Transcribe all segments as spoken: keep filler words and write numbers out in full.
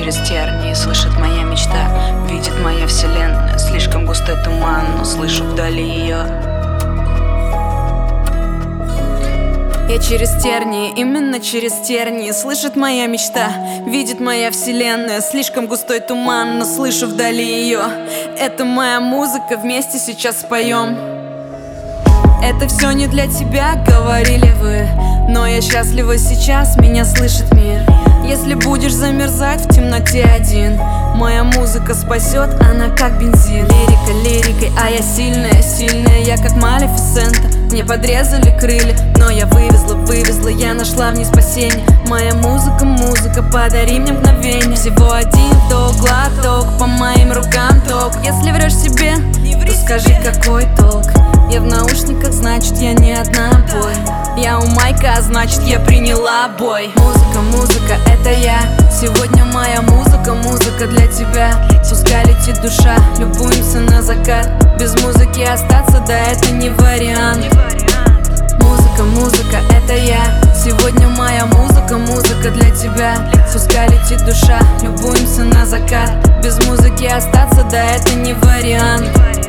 через тернии слышит моя мечта, видит моя вселенная. Слишком густой туман, но слышу вдали ее. Я через тернии, именно через тернии слышит моя мечта, видит моя вселенная. Слишком густой туман, но слышу вдали ее. Это моя музыка, вместе сейчас споем. Это все не для тебя, говорили вы, но я счастлива сейчас, меня слышит мир. Если будешь замерзать в темноте один, моя музыка спасет, она как бензин. Лирика лирикой, а я сильная, сильная, я как Малефисента. Мне подрезали крылья, но я вывезла, вывезла, я нашла в ней спасение. Моя музыка, музыка, подари мне мгновение. Всего один вдох, глоток, по моим рукам ток. Если врешь себе, то скажи, какой толк. Я в наушниках, значит я не одна бой. Я у майка, а значит я приняла бой. Музыка, музыка, это я. Сегодня моя музыка, музыка для тебя. Пускай летит душа, любуемся на закат. Без музыки остаться, да это не вариант. Музыка, музыка, это я. Сегодня моя музыка, музыка для тебя. Пускай летит душа, любуемся на закат. Без музыки остаться, да это не вариант.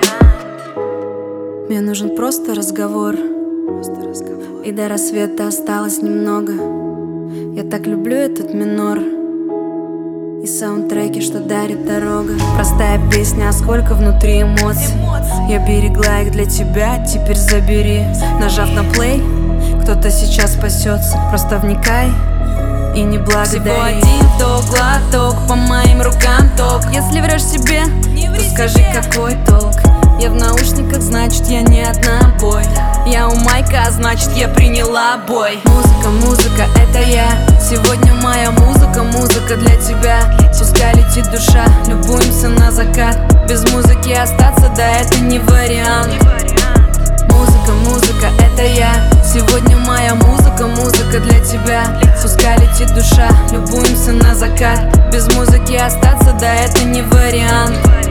Мне нужен просто разговор, и до рассвета осталось немного. Я так люблю этот минор и саундтреки, что дарит дорога. Простая песня, а сколько внутри эмоций. Я берегла их для тебя, теперь забери. Нажав на плей, кто-то сейчас спасется. Просто вникай и не благодари. Всего один вдох, глоток, по моим рукам ток. Если врешь себе, то скажи, какой толк. Я в наушниках, значит я не одна бой. Я у майка, а значит я приняла бой. Музыка, музыка, это я. Сегодня моя музыка, музыка для тебя. Пускай летит душа, любуемся на закат. Без музыки остаться, да это не вариант. Музыка, музыка, это я. Сегодня моя музыка, музыка для тебя. Пускай летит душа, любуемся на закат. Без музыки остаться, да это не вариант.